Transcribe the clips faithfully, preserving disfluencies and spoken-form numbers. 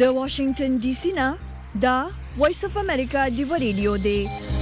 د واشنگټن ډي سي نه دا وایس اف امریکا دی ریډیو دی.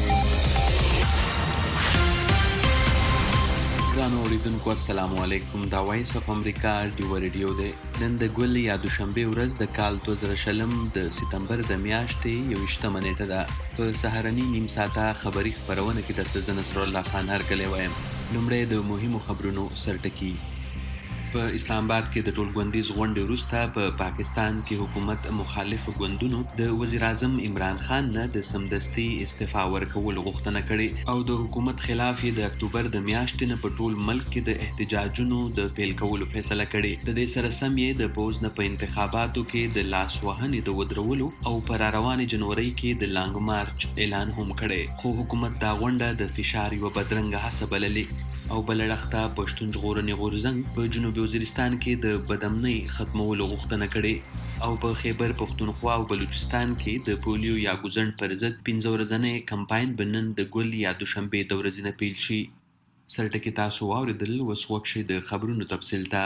ګرانو اوریدونکو السلام علیکم. دا وایس اف امریکا دی ریډیو دی. نن د ګل یا دوشنبه ورځ د کال دوه زره شلم د سپتمبر د میاشتې یوویشتمه نیټه ده. په سهارني نیم ساعته خبري خبرونه کې درته زه نصر الله خان هرکلی وایم. لومړی د مهمو خبرونو سرټکي. په اسلام آباد کې د ټولګوندیز غونډې وروسته په پا پاکستان کې حکومت مخالف ګوندونو د وزیر اعظم عمران خان نه د سمدستي استعفا ورکولو غوښتنه کړې او د حکومت خلاف یې د اکتوبر د میاشتې نه په ټول ملک کې د احتجاجونو د پیل کولو فیصله کړې. د دې سره سم یې د پوز نه په انتخاباتو کې د لاس وهنې د ودرولو او پر روانې جنوري کې د لانګ مارچ اعلان هم کړی، خو حکومت دا غونډه د فشار یوه بدرنګه هڅه بللې او بل اړخته پښتون ژغورنې غورځنګ په جنوبي وزیرستان کې د بدامنۍ ختمولو غوښتنه کړې او په خیبر پښتونخوا او بلوچستان کې د پولیو یا ګوزڼ پر ضد پنځه ورځنی کمپاین به نن د ګل یا دوشنبې د ورځې نه پیل شي. سرټکي تاسو واورېدل، اوس وخت شي د خبرونو تفصیل ته.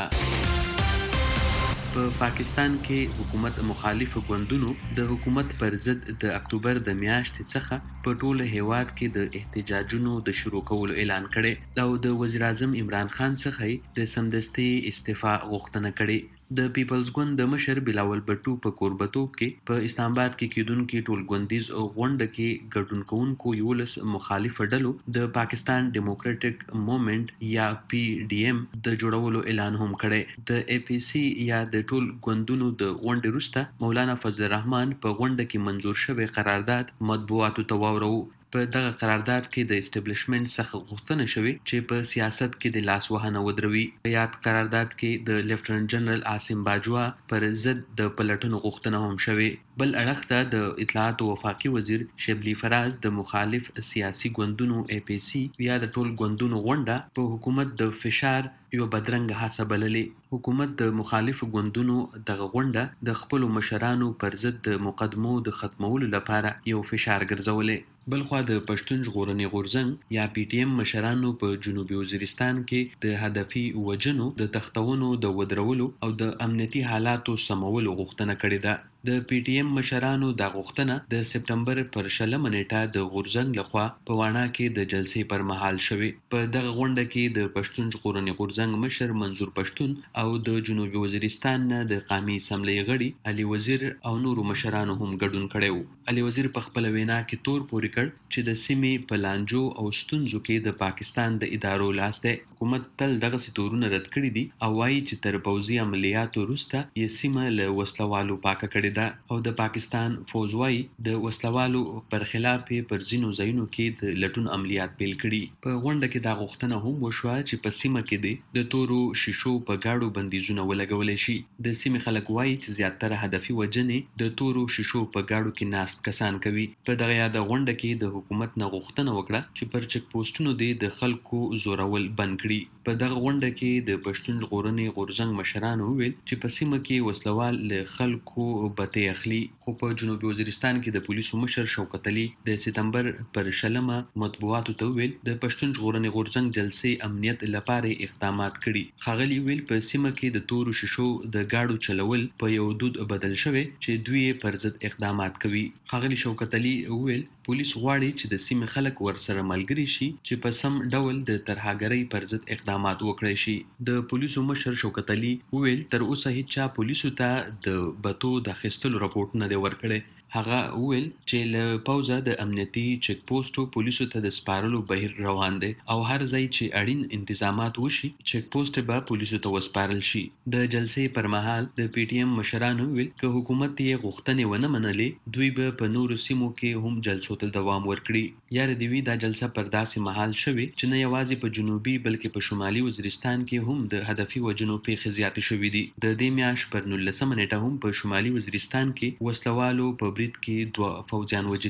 په پاکستان کې حکومت مخالف ګوندونو د حکومت پر ضد د اکتوبر د میاشتې څخه په ټول هیواد کې د احتجاجونو د شروع کولو اعلان کړي او د وزیر اعظم عمران خان څخه د سمدستي استعفا غوښتنه کړي. د پیپلز ګوند د مشر بلاول بټو په کوربتوب کې په اسلام آباد کې کېدونکي ټولګوندیز غونډه کې ګډون کوونکو یولس مخالف ډلو د پاکستان ډیموکراټک موومېنټ یا پی ډي ایم د جوړولو اعلان هم کړی. د اے پی سی یا د ټول ګوندونو د غونډې وروسته مولانا فضل الرحمن په غونډه کې منظور شوی قرارداد مطبوعاتو ته واورو. په دغه قرارداد کې د اسټابلیشمنت څخه غوښتنه شوې چې په سیاست کې د لاس وهنه ودروي. په یاد قرارداد کې د لیفټننټ جنرال عاصم باجوا پر ضد د پلټنو غوښتنه هم شوې. بل اړخ ته د اطلاعات او وفاقي وزیر شبلی فراز د مخالف سیاسي ګوندونو اے پی سی یا د ټول ګوندونو غونډه په حکومت د فشار یو بدرنګه هڅه بللې. حکومت د مخالف ګوندونو دغه غونډه د خپلو مشرانو پر ضد د مقدمو د ختمولو لپاره یو فشار ګرځولې. بلخوا د پښتون ژغورنې غورځنګ یا پی ټي ایم مشرانو په جنوبي وزیرستان کې د هدفي وجنو د تختونو د ودرولو او د امنیتي حالاتو سمولو غوښتنه کړې ده. د پی ټي ایم مشرانو دا غوښتنه د سپتمبر پر شلمه نیټه د غورځنګ لخوا په واڼه کې د جلسې پر مهال شوې. په دغه غونډه کې د پښتون ژغورنې غورځنګ مشر منظور پښتون او د جنوبي وزیرستان نه د قومي اسمبلۍ غړي علي وزیر او نورو مشرانو هم ګډون کړی و. علي وزیر په خپله وینا کې تور پورې کړ چې د سیمې په لانجو او ستونزو کې د پاکستان د ادارو لاس دی. حکومت تل دغسې تورونه رد کړي دي او وایي چې تر پوځي عملیاتو وروسته یې سیمه له وسلوالو پاکه کړې ده او د پاکستان فوز وایي د وسلوالو پر خلاف یې پر ځینو ځایونو کې د لټون عملیات پیل کړي. په غونډه کې دا غوښتنه هم وشوه چې په سیمه کې د تورو شیشو په ګاډو بندیزونه ولګولی شي. د سیمې خلک وایي چې زیاتره هدفي وجنې د تورو شیشو په ګاډو کې ناست کسان کوي. په دغه یاده غونډه کې د حکومت نه غوښتنه وکړه چې پر چک پوسټونو دې د خلکو زورول بند کړي. په دغه غونډه کې د پښتون ژغورنې غورځنګ مشرانو وویل چې په سیمه کې وسلوال له خلکو بتې اخلي. خو په جنوبي وزیرستان کې د پولیسو مشر شوکت علي د سپتمبر پر شلمه مطبوعاتو ته وویل د پښتون ژغورنې غورځنګ جلسې امنیت لپاره اقدامات کړي. ښاغلي ویل په سیمه کې د تورو شیشو د گاډو چلول په یو دود بدل شوی چې دوی پر ضد اقدامات کوي. ښاغلي شوکت علي ویل پولیس غواړي چې د سیمې خلک ورسره ملګري شي چې په سم ډول د ترهګرۍ پر ضد اقدامات وکړي شي. د پولیسو مشر شوکت علي وویل تر اوسه هیچا پولیسو ته د بتو د اخیستلو رپورټ نه دی ورکړی. هغه وویل چې له پوځه د امنیتي چک پوسټو پولیسو ته د سپارلو بهیر روان دی او هر ځای چې اړین انتظامات وشي چک پوسټ به پولیسو ته وسپارل شي. د جلسې پر مهال د پی ټي ایم مشرانو ویل که حکومت یې غوښتنې ونه منلې دوی به په نورو سیمو کې هم جلسو ته دوام ورکړي. یار دې وي دا جلسه پر داسې مهال شوې چې نه یوازې په جنوبي بلکې په شمالي وزیرستان کې هم د هدفي وجنو پیښې زیاتې شوې دي. د دې میاشت پر نولسمه نیټه هم په شمالي وزیرستان کې وسلوالو په برید کې دوه فوجیان وجلي.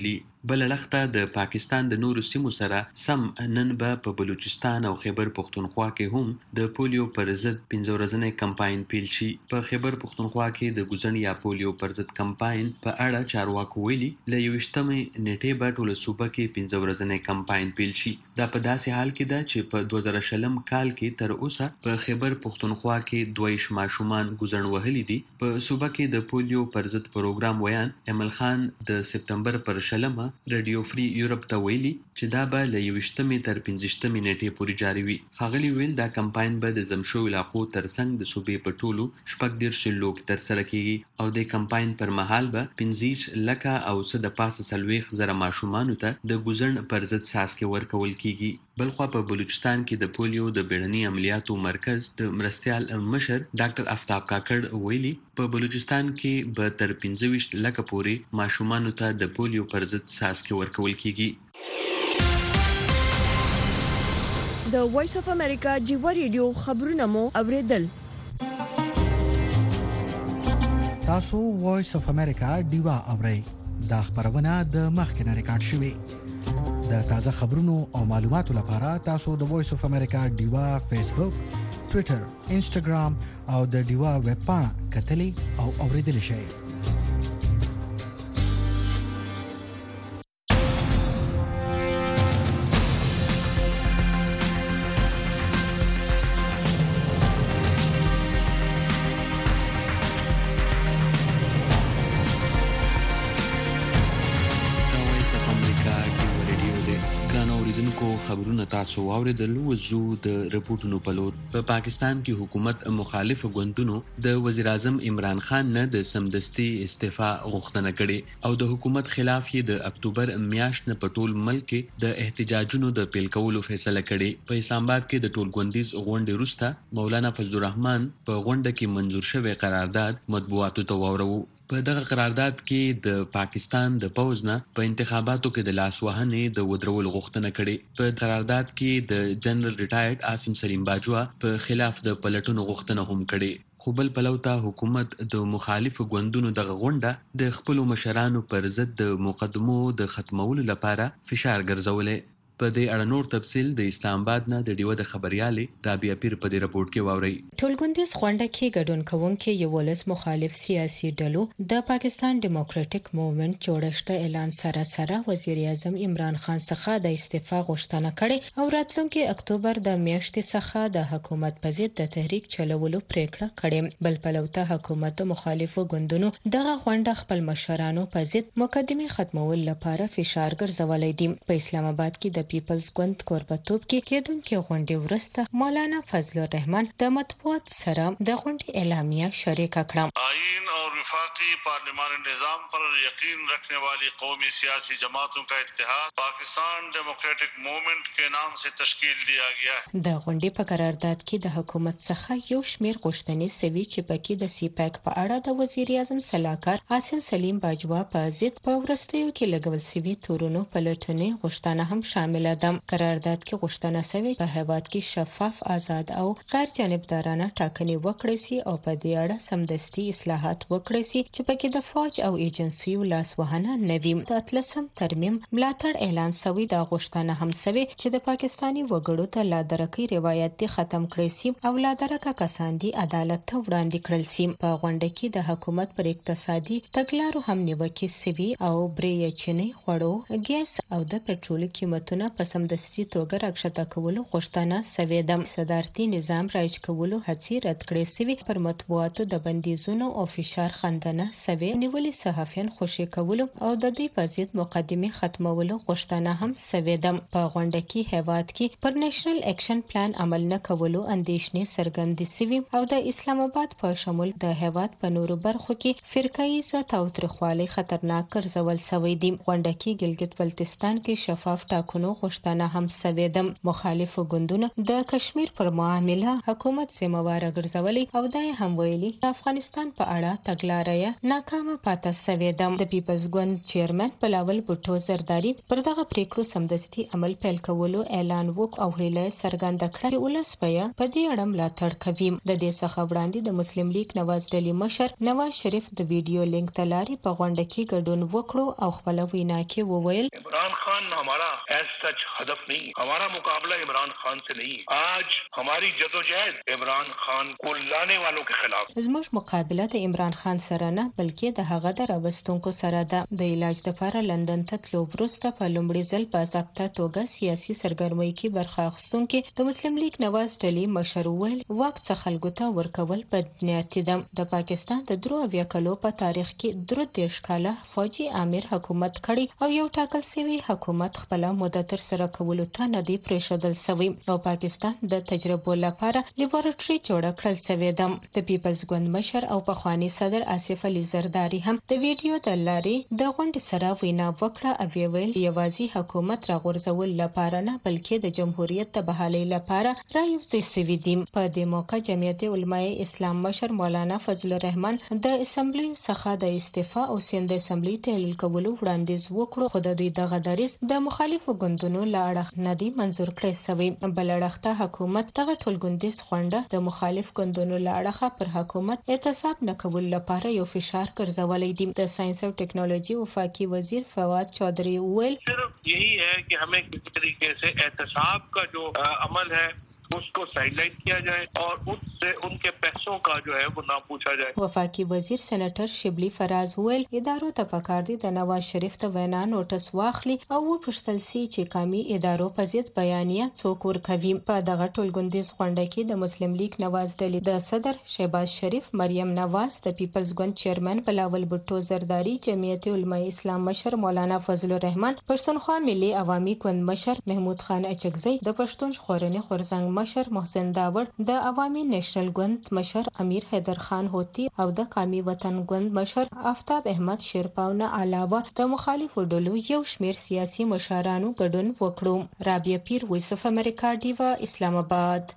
بل لخته د پاکستان د نورو سیمو سره سم نن به په بلوچستان او خیبر پختونخوا کې هم د پولیو پر ضد پنځه ورځنی کمپاین پیل شي. په خیبر پختونخوا کې د ګوزن یا پولیو پر ضد کمپاین په اړه چارواکو ویلي له یوویشتمې نیټې به ټوله صوبه کې پنځه ورځنی کمپاین پیل شي. دا په داسې حال کې ده چې په دوه زره شلم کال کې تر اوسه په خیبر پختونخوا کې دویش ماشومان ګوزن وهلي دي. په صوبه کې د پولیو پر ضد پروګرام ویان امل خان د سپتمبر پر شلمه رادیو فری یورپ ته ویلي چې دا به له یوویشتمې تر پنځویشتمې نیټې پورې جاري وي. ښاغلي ویل دا کمپاین به د ضم شویو علاقو ترڅنګ د صوبې په ټولو شپږ دېرش سلو کې ترسره کیږي او د کمپاین پر مهال به پنځه لکه او څه د پاسه څلوېښت زره ماشومانو ته د ګوزن پر ضد څاڅکي ورکول کیږي. بلخوا په بلوچستان کې د پولیو د بیړني عملیاتو مرکز د مرستیال مشر ډاکټر آفتاب کاکړ ویلي په بلوچستان کې به تر پنځه ویشت لکه پورې ماشومانو ته د پولیو پر ضد څاڅکي ورکول کیږي. د وایس اف امریکا جیوا ریډیو خبرونه مو اوریدل. تاسو وایس اف امریکا دیوا اورئ. دا خبرونه د مخکنه ریکارډ شوې. د تازه خبرونو او معلوماتو لپاره تاسو د وایس اف امریکا دیوا فیسبوک، ټوئیټر، انسټاګرام او د دیوا ویب پاڼه کتلی او اوریدلی شئ. خبرونه تاسو واوریدل. وزو د رپورټونو په لور. په پاکستان کې حکومت مخالف ګوندونو د وزیر اعظم عمران خان نه د سمدستي استعفا غوښتنه کړې او د حکومت خلاف یې د اکتوبر میاشت نه په ټول ملک کې د احتجاجونو د پیل کولو فیصله کړې. په اسلام آباد کې د ټول ګوندیز غونډې وروسته مولانا فضل الرحمن په غونډه کې منظور شوی قرارداد مطبوعاتو ته واورو. په دغه قرارداد کې د پاکستان د پوز نه په انتخاباتو کې د لاسوهنې د ودرول غوښتنه کړې. په قرارداد کې د جنرال ریټایرډ عاصم سلیم باجوا په خلاف د پلټونو غوښتنه هم کړې. خو بل پلو ته حکومت د مخالفو ګوندونو دغه غونډه د خپلو مشرانو پر ضد د مقدمو د ختمولو لپاره فشار ګرځولې. په دې اړه نور تفصیل د اسلام آباد نه د ډیوه د خبريالې رابعه پیر په دې رپورت کې واوري. ټولګوندیز غونډه کې ګډون کوونکي یو ولس مخالف سیاسي ډلو د پاکستان ډیموکراټک موومېنټ جوړښت اعلان سره سره وزیر اعظم عمران خان څخه د استعفا غوښتنه کړې او راتلونکي اکتوبر د میاشتې څخه د حکومت په ضد د تحریک چلولو پریکړه کړې. بل پلو ته حکومت مخالفو ګوندونو دغه غونډه خپل مشرانو په ضد مقدمه ختمول لپاره فشار ګرځولې دي. په اسلام آباد کې د پیپلز ګوند کوربتوب کې کېدونکو غونډې ورسته مولانا فضل الرحمن د مطبوعات سره د غونډې اعلامیه شریک کړه. آئین اور وفاقی پارلیمانی نظام پر یقین رکھنے والی قومی سیاسی جماعتوں کا اتحاد پاکستان ڈیموکریٹک موومنٹ کے نام سے تشکیل دیا گیا ہے. د غونډې په قرارداد کې د حکومت څخه یو شمیر غوښتنې سوي چې پکې د سی پیک په اړه د وزیر اعظم صلاحکار عاصم سلیم باجوا په ضد په ورستیو کې لګول سوي تورونو پلټنې غوښتنه هم شامل ده. قرارداد کې غوښتنه شوې په هیواد کې شفاف، آزاد او غیر جانبدارانه ټاکنې وکړي سي او په دې اړه سمدستي اصلاحات وکړي سي چې پکې د فوج او ایجنسیو لاسوهنه نه وي. د اتلسم ترمیم ملاتړ اعلان شوی د غوښتنه هم شوی چې د پاکستاني وګړو ته لادرکۍ روایت دي ختم کړي سي او لادرکه کسان دي عدالت ته وړاندې کړل سي. په غونډه کې د حکومت پر اقتصادي تګلارو هم نیوکې سوي او برې چینی خوړو، ګیس او د پټرول قیمتونه په سمدستي توګه راکښته کولو غوښتنه شوې ده. صدارتي نظام رایج کولو هڅې رد کړې شوې. پر مطبوعاتو د بندیزونو او فشار خندنه شوې. نیولي صحافیان خوشي کولو او د دوی په ضد مقدمه ختمولو غوښتنه هم شوې ده. په غونډه کې هیواد کې پر نېشنل اکشن پلان عمل نه کولو اندېښنې څرګندې شوې او د اسلام آباد په شمول د هیواد په نورو برخو کې فرقه‌ایزه تاوتریخوالي خطرناک ګرځول شوی دی. غونډه کې ګلګت بلتستان کې شفاف ټاکنو غوښتنه هم شوې ده. مخالفو ګوندونو د کشمیر پر معامله حکومت ذمہوار ګرځولې او دا هم ویلي د افغانستان په اړه تګلارې لارې ناکامه پاتې شوې ده. د پیپلز ګوند چیرمن بلاول بوټو زرداری پر دغه پریکړو سمدستي عمل پیل کولو اعلان وکړ او هیله څرګنده کړه چې ولس بیا په دې اړه ملاتړ کوي. د دې څخه وړاندې د مسلم لیگ نواز ډلې مشر نواز شریف د ویډیو لینک تلاري په غونډه کې ګډون وکړو او خپل وینا کې وویل عمران خان हमारा as such हदफ नहीं, हमारा मुकाबला इमरान खान से नहीं. आज हमारी जदोजहद इमरान खान को लाने वालों के खिलाफ. زموږ مقابله د عمران خان سره نه بلکې د هغه د راوستونکو سره ده. د علاج لپاره لندن ته تلو وروسته په لومړي ځل په ضابطه توګه سیاسي سرګرمۍ کې برخه اخیستونکي د مسلم لیگ نواز ډلې مشر ویل واک څخه خلکو ته ورکول بدنیاتي ده. د پاکستان د درو اویا کلو په تاریخ کې درو دیرش کاله فوجي امیر حکومت کړي او یو ټاکل شوی حکومت خپل موده تر سره کولو ته نه دی پریښودل شوی او پاکستان د تجربو لپاره لیبارټري جوړه کړل شوې ده. د پیپلز ګوند مشر او پخوانی صدر آصف علي زرداری هم د ویډیو د لارې د غونډې سره وینا وکړه او ویل یوازې حکومت راغورځول لپاره نه بلکې د جمهوریت د بحالۍ لپاره رايوځي شوی دي. په دې موقع جمعیت علماء اسلام مشر مولانا فضل الرحمن د اسمبلی څخه د استعفا او سند اسمبلی تحلیل کولو وړاندیز وکړو خو د دوی دغه دریځ د مخالفو ګوندونو لاړه نه دی منزور کړی شوی. بل اړخته حکومت دغه ټولګوندیز غونډه د مخالف ګوندونو لاړه پر حکومت اعتصاب نه کول لپاره یو فشار ګرځولای دی. د ساينس او ټیکنالوژي وفاقي وزیر فواد چودھری ویل صرف یہی ہے کہ ہمیں کسی طریقے سے احتساب کا جو عمل ہے उसको साइडलाइन किया जाए और उससे उनके पैसों का जो है वो ना पूछा जाए. وفاقي وزیر سېنیټر شبلی فراز ویل ادارو ته پکار دي د نواز شریف ته وینا نوټس واخلي او وپوښتل سي چې کامي ادارو په ضد بیانیه څوک ورکوي. په دغه ټولګوندیز غونډه کې د مسلم لیگ نواز ډلې د صدر شهباز شریف، مریم نواز، د پیپلز ګوند چیرمن بلاول بوټو زرداری، جمعیت علماء اسلام مشر مولانا فضل الرحمن، پښتونخوا ملي عوامي ګوند مشر محمود خان اچکزی، د پښتون ژغورنې غورځنګ مشر محسن داوړ، د عوامي نېشنل ګوند مشر امیر حیدر خان هوتی او د قومي وطن ګوند مشر آفتاب احمد شیرپاو نه علاوه د مخالفو ډلو یو شمیر سیاسي مشرانو ګډون وکړو. رابعه پیر، وایس اف امریکا، ډیوا، اسلام آباد.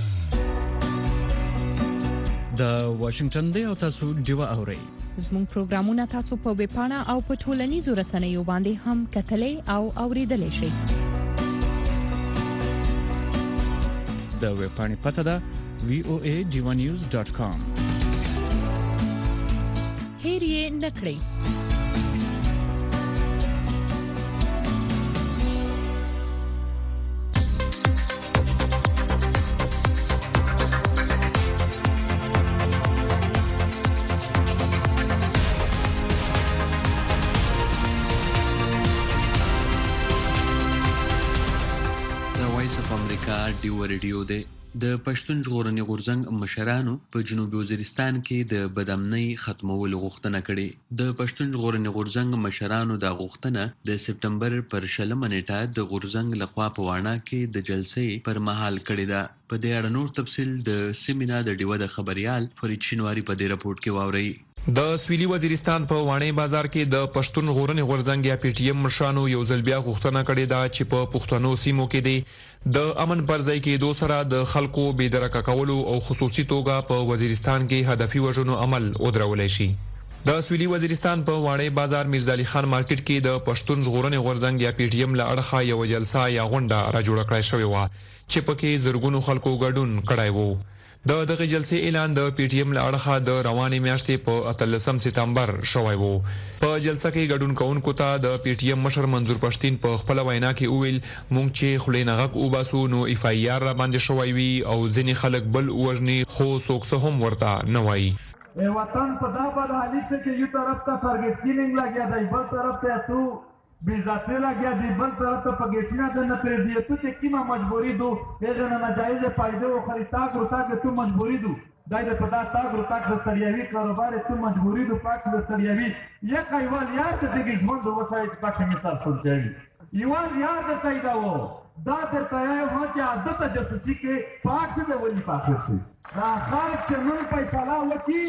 د واشنگټن دی او تاسو ډیوا اورئ. زموږ پروګرامونه تاسو په ویب پاڼه او په ټولنیزو رسنیو باندې هم کتلای او اوریدلای شئ. د ویب پاڼې پته ده وی او ای ډیوا نیوز ډاٹ کام. هیر یې نکړئ. ډیو ریډیو دی. د پښتون ژغورنې غورځنګ مشرانو په جنوبي وزیرستان کې د بدامنۍ ختمولو غوښتنه کړې. د پښتون ژغورنې غورځنګ مشرانو دا غوښتنه د سپټمبر پر شلمه نیټه د غورځنګ لخوا په واڼه کې د جلسې پر مهال کړې ده. په دې اړه نور تفصیل د سیمینا د ډیوه د خبريال فرید شینواری په دې راپورټ کې واوري. د سویلي وزیرستان په وانه بازار کې د پښتون ژغورنې غورځنګ یا پی ټی ایم مشرانو یو ځل بیا غوښتنه کړې ده چې په پښتنو سیمو کې د د امن پر ځای کې دوه سره د خلکو بېدرکه کولو او خصوصي توګه په وزیرستان کې هدفي وژنو عمل ودرولای شي. د سویلي وزیرستان په وانه بازار میرزالي خان مارکیټ کې د پښتون ژغورنې غورځنګ یا پی ټی ایم له اړخه یو جلسه یا غونډه را جوړه کړې شوې و چې پکې زرګونو خلکو ګډون کړی وو. د دغه جلسې اعلان د پی ټی ایم له اړخه د روانې میاشتې په اتلسم سپتمبر شوی وو. په جلسه کې ګډون کوونکو ته د پی ټی ایم مشر منظور پښتين په خپل وینا کې وویل مونږ چې خلینه غک وباسو نو اف ای آر را باندې شوی وي او ځینې خلک بل وژني خو څوک هم ورته نه وایي. وطن په دا بل حالت کې یو طرف ته فرګټینګ لګیا دی، بل طرف ته تو بیزاته لګیا دی، بل طرف ته پګېټینا د نه پر دی ته چې کیما مجبوری دو اذن ناجایز فائدې او خریداګ ورته ته مجبوری دو دای د پتا تاګ ورته ستریاوی کاروبار ته مجبوری دو پاک د ستریاوی یک ایوال یار ته دغه ژوند وسایت پاک مثال سوچي یوال یار د تایدا وو دا د تای هو چې عادت جسسی کې پاک څه ولې پاک شي دا خلک چې نن پیسې وکي.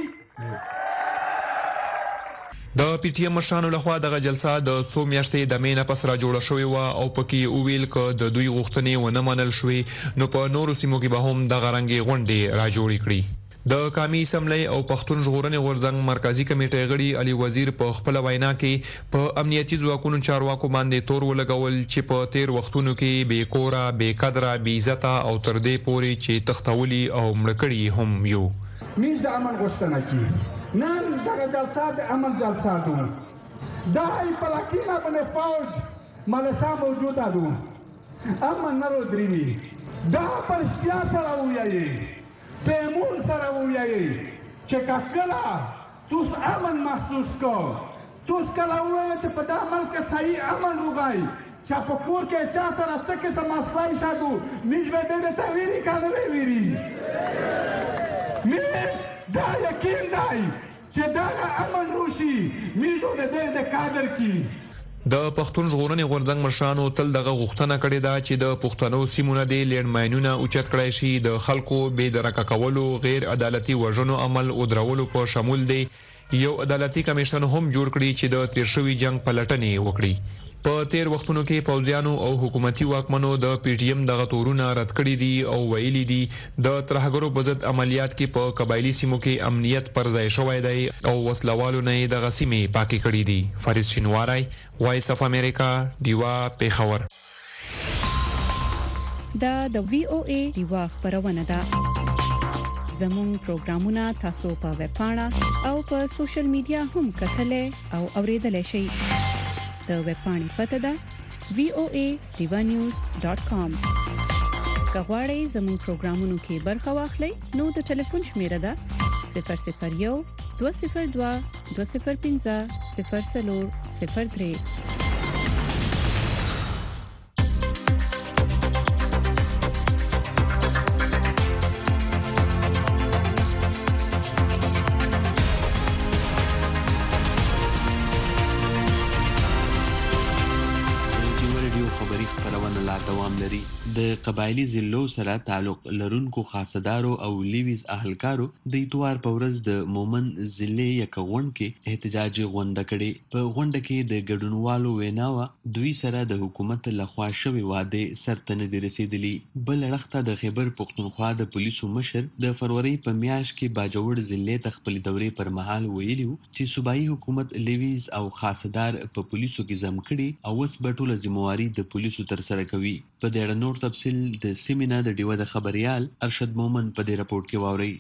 د پی ټی ایم مشرانو لخوا دغه جلسه د څو میاشتې د مینه پس را جوړه شوې و او پکې ویل ک د دوی غوښتنې ونه منل شوې نو په نورو سیمو کې به هم د غرنګي غونډې را جوړې کړې. د قومي اسمبلی او پښتون ژغورنې غورځنګ مرکزی کمیټې غړي علي وزیر په خپل وینا کې په امنیتي ځواکونو چارواکو باندې تور ولګول چې په تیر وختونو کې بې کوره بې قدره بې عزت او تر دې پورې چې تختولي او مړکړي هم یو میز د امن غوښتنه کی نن دغه جلسه د امن جلسه ده دا ای پلاکینا باندې فوج مالشا موجوده ده امن نه ودرېږي دا په رښتیا سره ووایي پیمون سره ووایي چې کله توس امن محسوس کو توس کله ووایي چې په دا ملک صحیح امن وغواړي چې په کور کې چا سره څه قسم مسئله شادو میش به دې ته ویري کنه ویري میش دا یقین دی چې دا امن روشي میشو دې د کادر کې د پښتون ژغورنې غورځنګ مشرانو تل دغه غوښتنه کړې ده چې د پښتنو سیمونه د لینډماینونه اوچت کړای شي د خلکو بې درکه کولو غیر عدالتي وژنو عمل او درولو په شمول دی یو عدالتي کمیشن هم جوړ کړي چې د تیر شوي جنگ پلټنې وکړي په تیر وختونو کې پوځیانو او حکومتي واکمنو د پی ټی ایم دغه تورونه رد کړي دي او ویلي دي د ترهګرو په ضد عملیات کې په قبایلی سیمو کې امنیت پر ځای شوی دی او وسلوالو نه دغه سیمې پاکي کړي دي فارس شینواری وایس اف امریکا دیوا پیښور دا د وی او ای دیوا خبرونه ده زموږ پروګرامونه تاسو په ویب پاڼه او په سوشل میډیا هم کتلای او اوریدلای شئ د ویب پاڼې پته ده وی او ای دیوا نیوز ډاٹ کام کغواړئ زموږ پروګرامونو کې برخه واخلئ نو د ټلیفون شمیره ده صفر صفر یو دوه صفر دوه دوه صفر پنځه صفر څلور صفر درې د قبایلی ضلعو سره تعلق لرونکو خاصدارو او لیویز اهلکارو د اتوار په ورځ د مومن ضلع یک غونډ کې احتجاجي غونډه کړې په غونډه کې د ګډونوالو ویناوه دوی سره د حکومت لخوا شوی واده سرته نه رسیدلی بل اړخته د خیبر پختونخوا د پولیسو مشر د فروری په میاشت کې باجوړ ضلع ته خپل دورې پر مهال ویلي چې صوبایي حکومت لیویز او خاصدار په پولیسو کې زم کړي او اوس به ټوله ذمہواری د پولیسو تر سره کوي په دې اړه نور تفصیل د سیمینار د ډیوه د خبريال ارشد مومن په دې راپورټ کې واوري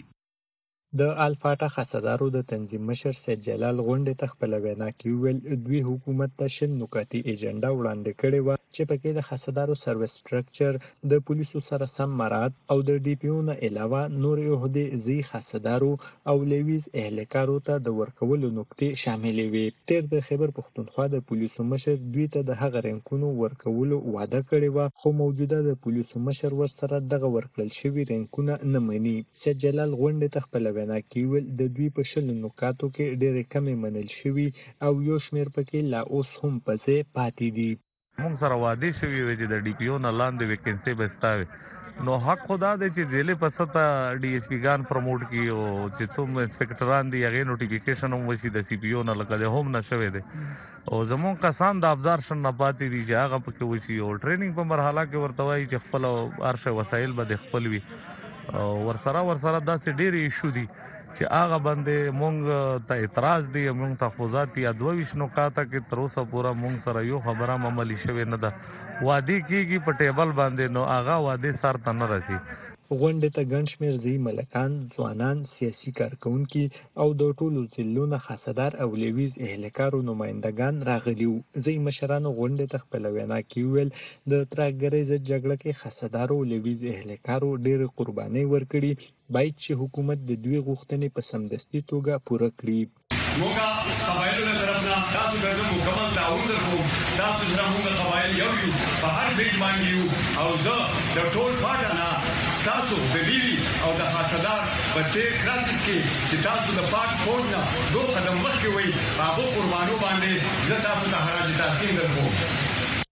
د الفاټا خاصدارو د تنظیم مشر سید جلال غونډې ته خپل وینا کې ویل دوی حکومت ته شن نکاتي ایجنډا وړاندې کړې و چې پکې د خاصدارو سرویس سټرکچر د پولیسو سره سم مراد او د ډي پی او نه علاوه نور عہدې زی خاصدارو او لیویز اهلکارو ته د ورکولو نقطې شاملې وي تیر د خیبر پختونخوا د پولیسو مشر دوی ته د هغه رینکونو ورکولو وعده کړې و خو موجوده د پولیسو مشر ورسره دغه ورکړل شوی رینکونه نه مني سید جلال غونډې ته خپل وینا کیول د دوی په شل نکاتو کې ډېرې کمې منل شوي او یو شمېر پکې لا اوس هم پسې پاتې دي موږ سره وعده شوي وي چې د ډي پی او نه لاندې ویکنسي به ستا نو حق خدا دی چې ضلع په سطح ډي ایس پي ګان پروموټ کی او چې څوم انسپکټران دي هغې نوټیفیکیشن هم وشي د سی پی او نه لکه د هم نه شوی دی او زموږ کسان د افزار شن نه پاتې دي چې هغه پکې وشي او ټریننګ په مرحله کې ورته وایي چې خپل هر شی وسایل به د خپل وي او ورسره ورسره داسې ډېرې ایشو دي چې هغه باندې مونږ ته اعتراض دی مونږ ته خوځات یا دوه ویش نکاته کې تر اوسه پورا مونږ سره یو خبره عملی شوې نه ده وادي کېږي په ټیبل باندې نو هغه وادي سر ته نه رسي غونډې ته ګڼ شمېر ځایي ملکان ځوانان سیاسي کارکونکي او د ټولو ضلعو نه خاصدار او لیویز اهلکارو نمایندګان راغلي وو ځایي مشرانو غونډې ته خپله وینا کې وویل د ترهګرۍ ضد جګړه کې خاصدارو او لیویز اهلکارو ډېرې قربانۍ ورکړي باید چې حکومت د دوی غوښتنې په سمدستي توګه پوره کړي موږ قبایلو له طرف نه تاسو ته زه مکمل تعاون درکوم تاسو سره موږ قبایل یو یو په هر بیت باندې یو او زه د ټول پاټه نه تاسو د لیوي او د خاصدار په تیر کراس کې چې تاسو د پاک فوج نه دوه قدم مخکې وئ هغو قربانو باندې زه تاسو ته حراج تحسین درکوم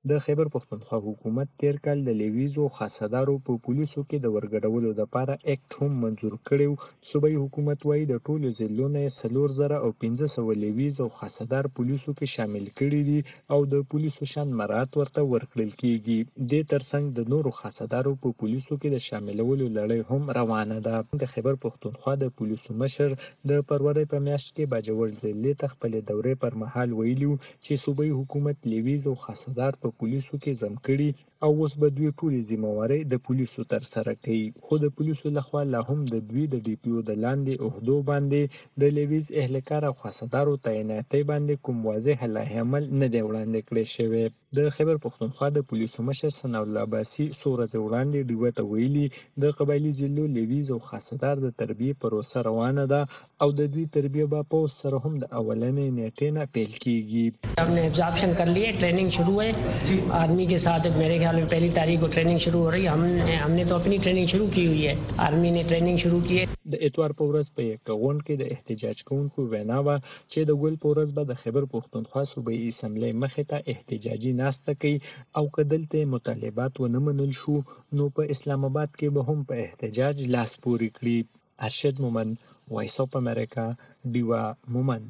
د خیبر پښتونخوا حکومت تیر کال د لیویزو خاصدارو په پولیسو کې د ورګډولو لپاره اکټ هم منزور کړی. صوبایي حکومت وایي د ټولو ضلعو نه څلور زره او پنځه سوه لیویز او خاصدار پولیسو کې شامل کړي دي او د پولیسو شان مراعات ورته ورکړل کیږي. د ترڅنګ د نورو خاصدارو په پولیسو کې د شاملولو لړۍ هم روانه ده. د خیبر پښتونخوا د پولیسو مشر د فروری په میاشت کې باجوړ ضلع ته خپل دورې پر مهال ویلي چې صوبایي حکومت لیویز او خاصدار په پولیسو کې زم کړي او اوس به دوی ټولې ذمہوارۍ د پولیسو تر سره کوي. خو د پولیسو لخوا لا هم د دوی د ډي پی او د لاندې عہدو باندې د لیویز اهلکار او خاصدارو تعیناتي باندې کوم واضح لایحه عمل نه دی وړاندې کړی شوی. د خیبر پښتونخوا د پولیسو مشر ثناء الله عباسي څو ورځې وړاندې ډیوه ته ویلي د قبایلي ضلعو لیویز او خاصدار د تربیې پروسه روانه ده او د دوی تربیه به په سره هم د اولنې نیټې نه پیل کیږي. हमने एब्जॉर्प्शन कर लिए, ट्रेनिंग शुरू है आर्मी के साथ. मेरे ख्याल में पहली तारीख को ट्रेनिंग शुरू हो रही है. हमने हमने तो अपनी ट्रेनिंग शुरू की हुई है, आर्मी ने ट्रेनिंग शुरू की है. د اتوار په ورځ په یکاون کې د احتجاج کوونکو وینا وه چې د ګل په ورځ به د خیبر پښتونخوا صوبایي اسمبلۍ مخې ته احتجاجي ناسته کوي او که دلته مطالبات ونه منل شو نو په اسلام آباد کې به هم په احتجاج لاس پورې کړي. ارشد مومن، وایس اف امریکا، ډیوا مومن.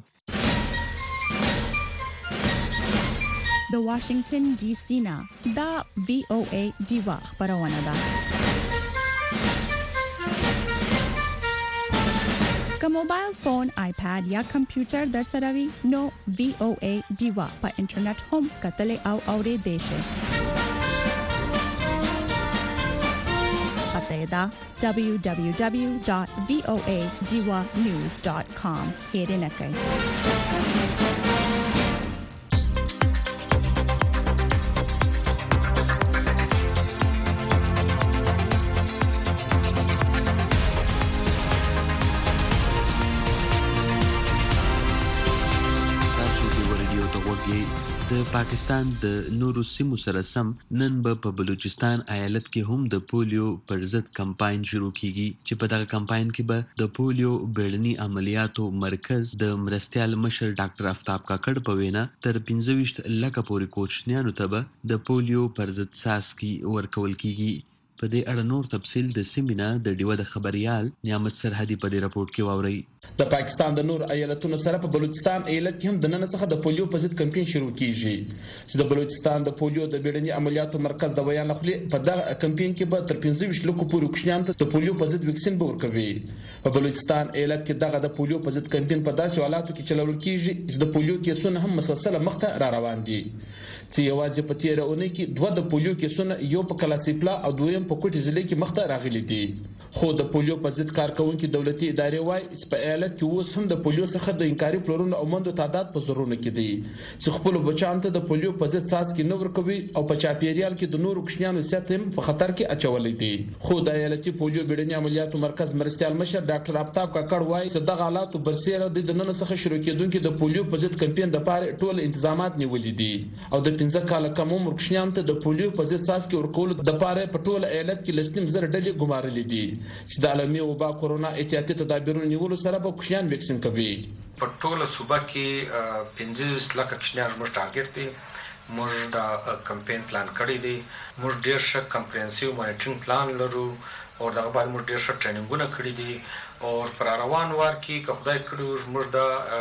د واشنگټن ډي سي نه دا وی او ای ډیوا خبرونه ده. که موبایل فون، آیپاد یا کمپیوټر در سره وي نو وی او ای ډیوا په انټرنیټ هم کتل او اوریدل شي. پته دا دبلیو دبلیو دبلیو ډاٹ وی او ای ډیوا نیوز ډاٹ کام هیرنه کوي. د پاکستان د نورو سیمو سره سم نن به په بلوچستان ایالت کې هم د پولیو پر ضد کمپاین شروع کیږي چې په دغه کمپاین کې به د پولیو بیړني عملیاتو مرکز د مرستیال مشر ډاکټر افتاب کاکړ په وینا تر پنځه ویشت لکه پورې کوچنیانو ته به د پولیو پر ضد څاڅکي ورکول کیږي. په دې اړه نور تفصیل د سیمینه د ډیوه د خبريال نعمت سرحدي په دې راپورټ کې واوري. د پاکستان د نور ایالتونو سره په بلوچستان ایالت کې هم د نن څخه د پولیو په ضد کمپاین شروع کیږي چې د بلوچستان د پولیو د بیړني عملیاتو مرکز د بیان لخوا په دغه کمپاین کې به تر پنځه ویشت لکو پورې کوچنیان ته د پولیو په ضد ویکسین به ورکوي. په بلوچستان ایالت کې دغه د پولیو په ضد کمپاین په داسې حالاتو کې چلول کیږي چې د پولیو کیسونه هم مسلسله مخته را روان دي چې یوازې په تیر اونۍ کې دوه د پولیو کیسونه یو په کلاسیپلا او دویم په کوټي ضلع کې مخته راغلي دي. خو د پولیو په ضد کارکونکو دولتي ادارې وايي چې په ایالت کې اوس هم د پولیو څخه د انکاري پلورونو او مندو تعداد په زرونه کې دي چې خپل بچیانو ته د پولیو په ضد څاڅکي نه ورکوي او په چاپیریال کې د نورو کوچنیانو صحت هم په خطر کې اچولې دي. خو د ایالتي پولیو بیړني عملیاتو مرکز مرستیال مشر ډاکټر افتاب کاکړ وايي چې دغه حالاتو برسېره د نن څخه شروع کېدونکو د پولیو په ضد کمپاین د پاره ټول تنظیمات نیولې دي او د پنځه کال کم عمر کوچنیانو ته د پولیو په ضد څاڅکي ورکول د پاره په ټول ایالت کې لسنیم زر ډلې ګمارلې دي چې د عالمي وبا کورونا احتیاطي تدابیرونو نیولو سره به کوچنیان ویکسین کوي. په ټوله صوبه کې پنځه لکه کوچنیان موږ ټارګټ دي. موږ دا کمپاین پلان کړی دی. موږ ډیر ښه کمپریهنسیو مانیټرینګ پلان لرو او دغه باندې موږ ډیر ښه ټریننګونه کړی دي او پر روان وار کې که خدای کړو موږ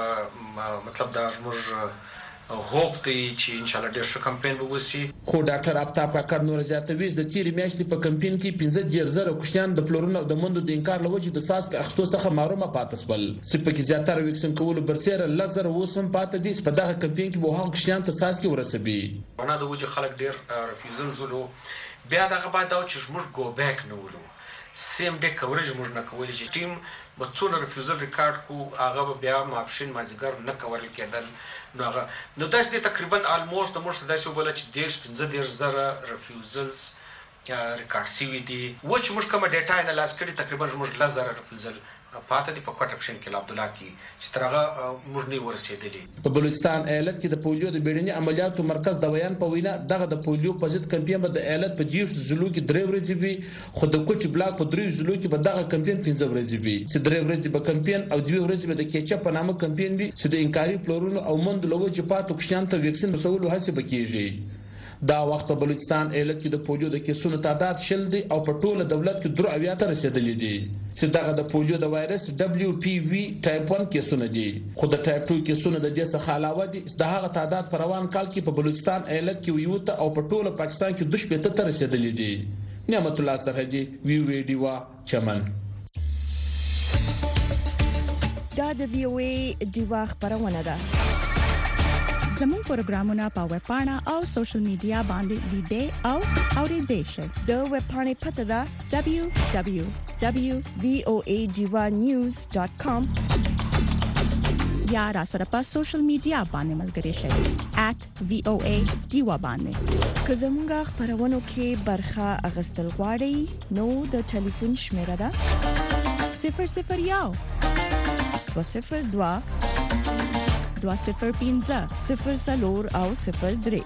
دا مطلب دا موږ هوپ دی چې ان شاء الله ډیر ښه کمپاین به وشي. خو ډاکټر افتاب کاکړ نور زیاتوي د تیرې میاشتې په کمپاین کې پنځه ډیر زره کوچنیان د پلورونو او د مندو د انکار لوجې د ساسک اخستو څخه محرومه پاتې شول. چې په کې زیاتره ویکسین کولو برسېره لزر وسم پاتې دي. په دغه کمپاین کې به هغه کوچنیان ته ساسک ورسوي. ونه د وجه خلک ډیر ریفیوزل زولو بیا دغه بعد دا چې موږ ګو بیک نه ولو سیم ډے کورج موږ نه کولای چې ټیم مڅونه ریفیوزل ریکارډ کو هغه بیا ماپشن مازیګر نه کول کېدل نو هغه نو داسې تقریبا الموست د موږ داسې وبله چې دیش پنځه دیش زره ریفیوزلز ریکارډ سوي دي و چې موږ کومه ډیټا انالایز کړي تقریبا موږ لزر ریفیوزل پاتې دی په کوټ اپشن کې عبد الله کی چې ترغه موږ نه ورسېدلې. په بلوچستان ایالت کې د پولیو د بیړني عملیاتو مرکز د ویان په وینا دغه د پولیو په ضد کمپاین به د ایالت په دیش زلو کې درې ورځې وي خو د کوټ بلاک په درې زلو کې به دغه کمپاین پنځه ورځې وي چې درې ورځې به کمپاین او دوه ورځې به د کېچپ په نامه کمپاین وي چې د انکاري پلورونو او مند لوجې پاتو کوشنان ته ویکسین رسولو هڅه وکړي. دا وخت په بلوچستان ایالت کې د پولیو د کیسونو تعداد شل دی او په ټوله دولت کې درو اویا ته رسیدلی دي چې دغه د پولیو د وایرس دبليو پی وی ټایپ ون کیسونه دي خو د ټایپ ټو کیسونه د دې څخه علاوه دي د هغه تعداد په روان کال کې په بلوچستان ایالت کې یو ته او په ټوله پاکستان کې دوه شپږ ته رسیدلی دي. نعمت الله سرحدي وی وی ډیوا چمن. دا د وی او ای ډیوا خبرونه ده. زموږ پروګرامونه په ویب پاڼه او سوشل میډیا باندې لیدئ او اورئ شئ. د ویب پاڼې پته ده دبليو دبليو دبليو دوت وی او ای ډیوا نیوز ډاټ کام یا را سره په سوشل میډیا باندې ملګري شئ ایٹ وی او ای ډیوا باندې. که زموږ خبرونو کې برخه اغستل غواړئ نو د ټلیفون شمیره ده صفر صفر یو دو صفر دو دو صفر پنځه صفر څلور او صفر درې.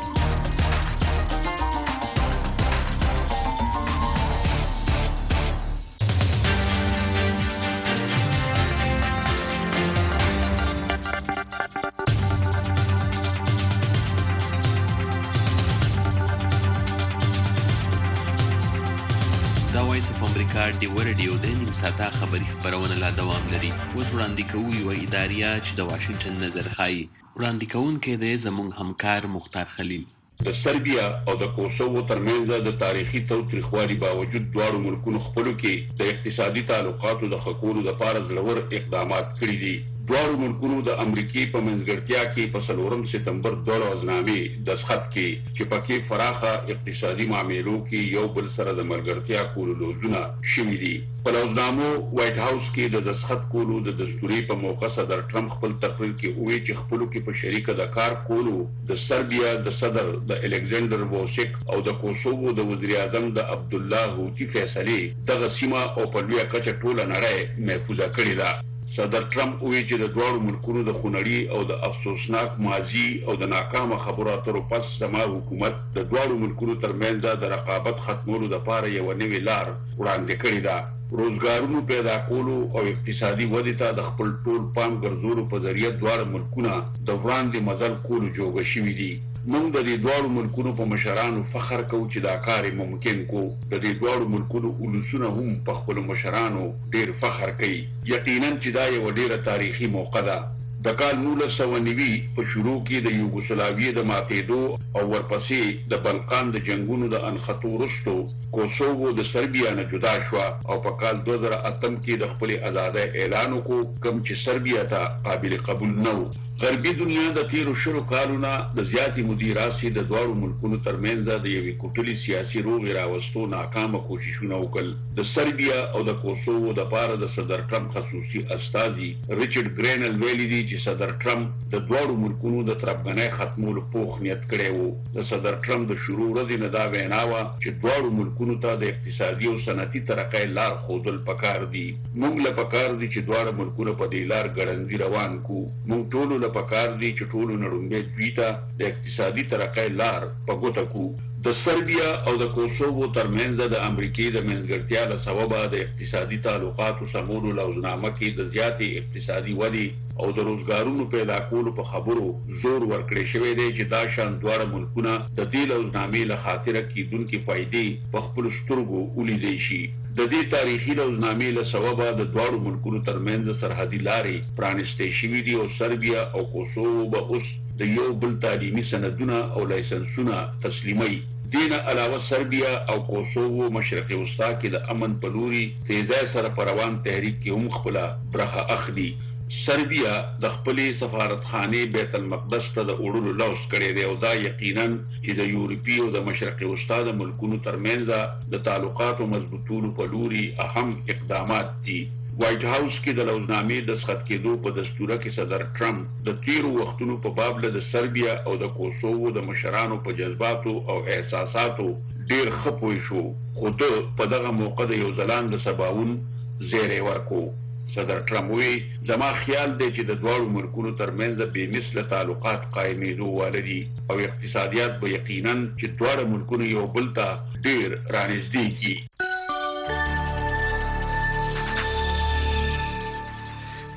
امریکا ډیو رادیو د نیم ساعته خبری خبرونه لا دوام لري. اوس وړاندې کوو یو اداریه چې د واشنگټن نظر خایي. وړاندې کوونکی دی زموږ همکار مختار خلیل. د سربیا او د کوسوو ترمنځ د تاریخي توتریخوالي باوجود دواړو ملکونو خپلو کې د اقتصادي تعلقاتو د خکولو لپاره ځلور اقدامات کړي دي. دواړو ملکونو د امریکای په منځګړتیا کې په څلورم سپتمبر دوه هزار نامې دستخط کړي چې پکې فراخه اقتصادي معاملو کې یو بل سره د ملګرتیا کولو لوزونه شوي دي. په لوزنامو وایټ هاوس کې د دستخط کولو د دستوري په موقع صدر ټرمپ خپل تقریر کې وایي چې خپلو کې په شریکه د کار کولو د سربیا د صدر د الکساندر ووسیک او د کوسوو د وزیر اعظم د عبد الله هوتی فیصله دغه سیمه او په لویه کچه ټوله نړۍ محفوظه کړې ده. صدر ټرمپ وایي چې د دواړو ملکونو د خونړي او د افسوسناک ماضي او د ناکامه خبرو اترو پس زما حکومت د دواړو ملکونو ترمنځ د رقابت ختمولو لپاره یو نوې لار وړاندې کړې ده. روزګارونو پیدا کولو او اقتصادي ودې ته د خپل ټول پام ګرځولو په ذریعہ دواړه ملکونه د وړاندې مزل کولو جوګه شوي دي. موږ د دې دواړو ملکونو په مشرانو فخر کوو چې دا کار ممکن کو. د دې دواړو ملکونو ولسونه هم په خپل مشرانو ډیر فخر کوي. یقینا چې دا یو ډیره تاریخي موقع ده. د کال نولس سوه نوي په شروع کې د یوګوسلاویې د ماتېدو او ورپسې د بلقان د جنگونو د انخطو وروسته کوسوو د سربیا نه جدا شو او په کال دوه زره اتم کې د خپل ازادۍ اعلان وکړ کوم چې سربیا ته قابل قبول نه و. غربي دنیا د تیرو شلو کالونو د زیاتې مدیراسي د دواړو ملکونو ترمنځ د یوې کوټلي سیاسي روغې راوستو ناکامه کوششونه وکړل. د سربیا او د کوسوو د پاره د صدر ټرمپ خصوصي استازي ریچارډ ګرینل ویلي دي چې صدر ټرمپ د دواړو ملکونو د تربګنۍ ختمولو پوخ نیت کړی وو. د صدر ټرمپ د شروع ورځې نه دا وینا وه چې دواړو ملکونو ته د اقتصادي او صنعتي ترقۍ لار ښودل پکار دي. موږ له پکار دي چې دواړه ملکونه په دې لار ګړندي روان کړو. موږ ټولو پکار دي چې ټولو نړومبې دوی ته د اقتصادي ترقۍ لار په ګوته کړو. د سربیا او د کوسوو ترمنځ د امریکای د منځګړتیا له سببه د اقتصادي تعلقاتو سمولو لوزنامه کې د زیاتې اقتصادي ودې او د روزګارونو پیدا کولو په خبرو زور ورکړی شوی دی چې دا شان دواړه ملکونه د دې لوزنامې له خاطره کیدونکې فایدې په خپلو سترګو ولیدی شي. د دې تاریخي لوزنامې له سببه د دواړو ملکونو ترمنځ سرحدي لارې پرانیستې شوي دي او سربیا او کوسوو به اوس د یو بل تعلیمي سندونه او لایسنسونه تسلیموي. دین علاوه سربیا او کوسوو مشرقي وسطا کې د امن په لوري تیزای سره په روان تحریک کې هم خپله برخه اخلي. سربیا د خپلې سفارتخانې بیت المقدس ته د وړلو لوز کړی دی او دا یقینا چې د یورپي او د مشرقي وسطا د ملکونو ترمنځ د تعلقاتو مضبوطولو په لوري اهم اقدامات دي. وایټ هاوس کې د لوزنامې دستخط کېدو په دستوره کې صدر ټرمپ د تیرو وختونو په باب له د سربیا او د کوسوو د مشرانو په جذباتو او احساساتو ډیر ښه پوه شو خو ده په دغه موقع د یو ځلانده سباوون زیری ورکو. صدر ټرمپ وایي زما خیال دی چې د دواړو ملکونو ترمنځ د بې مثله تعلقات قایمېدو واله دي او اقتصادیات به یقینا چې دواړه ملکونه یو بل ته ډیر رانږدې کړي.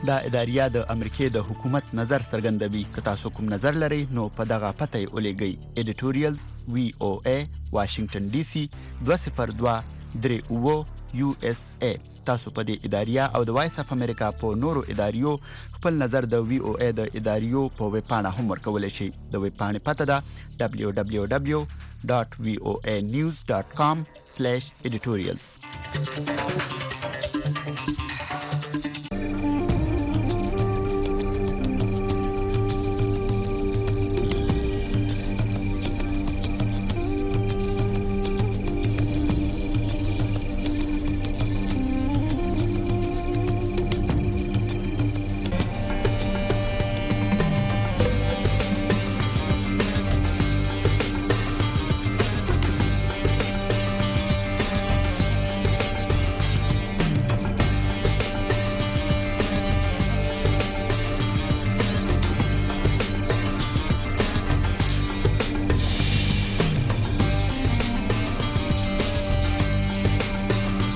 دا اداریه د امریکای د حکومت نظر څرګندوي. که تاسو کوم نظر لرئ نو په دغه پته یې ولېږئ. editorials وی او ای واشنگټن ډي سي دوه صفر دوه درې اوه یو اس ای. تاسو په دې اداریه او د وایس اف امریکا په نورو اداریو خپل نظر د وی او ای د اداریو په ویب پاڼه هم ورکولی شئ. د ویب پاڼې پته ده دبلیو دبلیو دبلیو ډاټ وی او ای نیوز ډاټ کام سلیش editorials.